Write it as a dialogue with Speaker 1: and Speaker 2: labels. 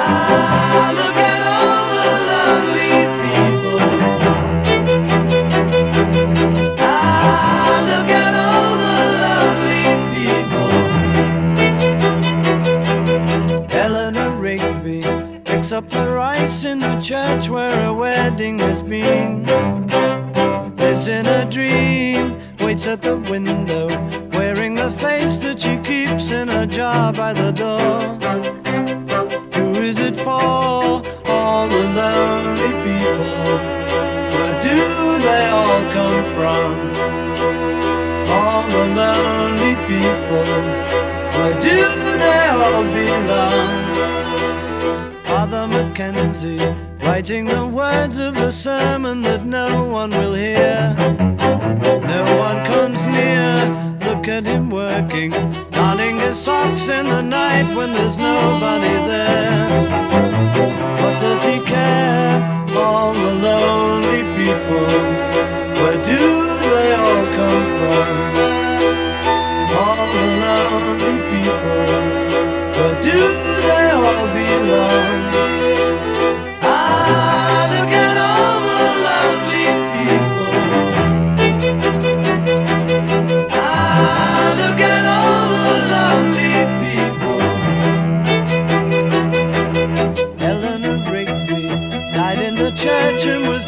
Speaker 1: Ah, look at all the lonely people. Ah, look at all the lonely people. Eleanor Rigby picks up the rice in the church where a wedding has been. Lives in a dream, waits at the window, wearing the face that she keeps in a jar by the door. Who is it for? All the lonely people. Where do they all come from? All the lonely people. Where do they all belong? Father Mackenzie, writing the words of a sermon that no one will hear. No one comes near. Look at him working, darning his socks in the night when there's nobody there. What does he care? All the lonely people. Where do they all come from? All the lonely people. Where do they all belong? Ah, look at all the lonely people. Ah, look at all the lonely people. Eleanor Rigby died in the church and was